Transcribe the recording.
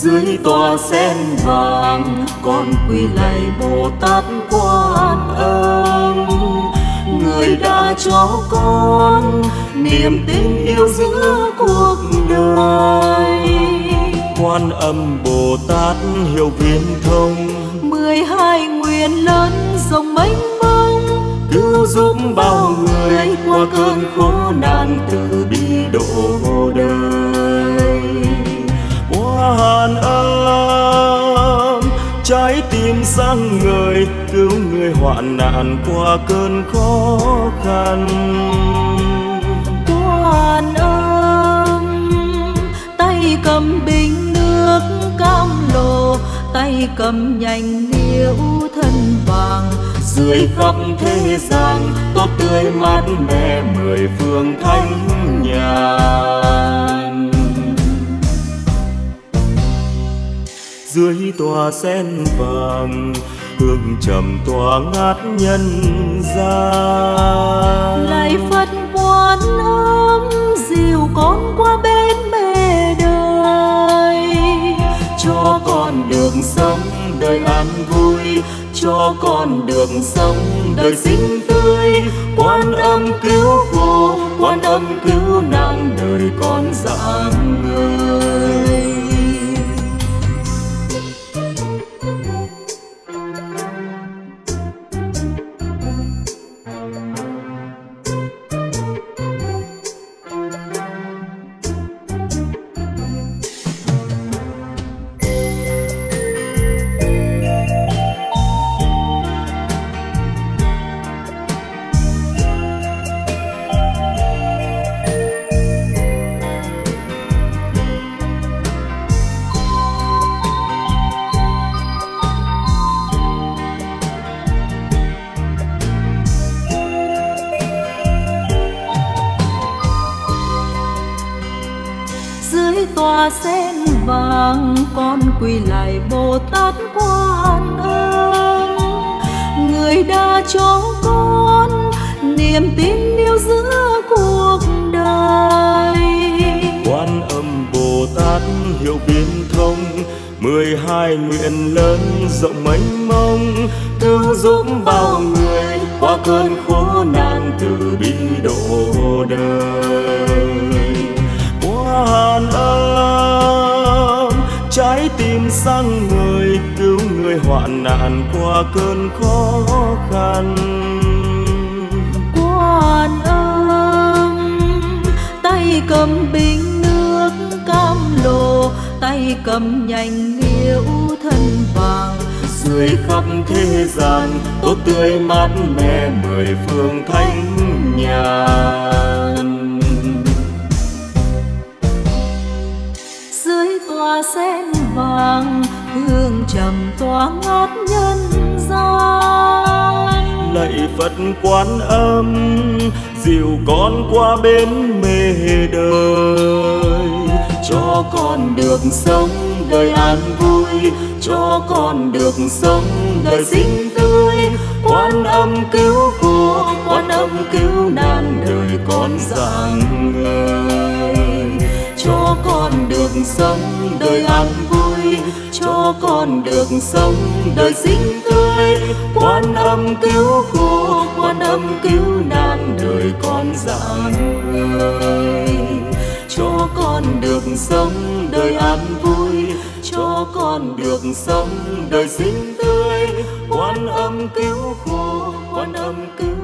Dưới tòa sen vàng con quỳ lạy Bồ Tát Quan Âm, người đã cho con niềm tin yêu giữa cuộc đời. Quan Âm Bồ Tát hiểu viễn thông, 12 nguyện lớn rộng mênh mông, cứu giúp bao người qua cơn khổ nạn từ bi độ đời. Quan Âm trái tim sáng ngời, cứu người hoạn nạn qua cơn khó khăn. Quan Âm tay cầm bình nước cam lồ, tay cầm nhành liễu thân vàng, dưới khắp thế gian tốt tươi mát mẻ 10 phương thánh nhàn. Dưới tòa sen vàng hương trầm tỏa ngát nhân gian. Lạy Phật Quan Âm dìu con qua bên bề đời, cho con đường sống đời an vui, cho con đường sống đời xinh tươi. Quan Âm cứu khổ, Quan Âm cứu nạn đời con rạng ngời. Dưới tòa sen vàng con quỳ lạy Bồ Tát Quan Âm, người đã cho con niềm tin yêu giữa cuộc đời. Quan Âm Bồ Tát hiểu viễn thông, 12 nguyện lớn rộng mênh mông, cứu giúp bao người qua cơn khổ nạn từ bi độ đời. Quan Âm trái tim sáng ngời, cứu người hoạn nạn qua cơn khó khăn. Quan Âm tay cầm bình nước cam lồ, tay cầm nhành liễu thân vàng, dưới khắp thế gian tốt tươi mát mẻ 10 phương thánh nhàn. Dưới tòa sen vàng hương trầm tỏa ngát nhân gian. Lạy Phật Quan Âm dìu con qua bên mê đời, cho con được sống đời an vui, cho con được sống đời xinh tươi. Quan Âm cứu khổ, Quan Âm cứu nạn đời con rạng ngời, cho con được sống đời an vui, cho con được sống đời xinh tươi. Quan Âm cứu khổ, Quan Âm cứu nạn đời con rạng ngời, cho con được sống đời an vui, cho con được sống đời xinh tươi. Quan Âm cứu khổ, Quan Âm cứu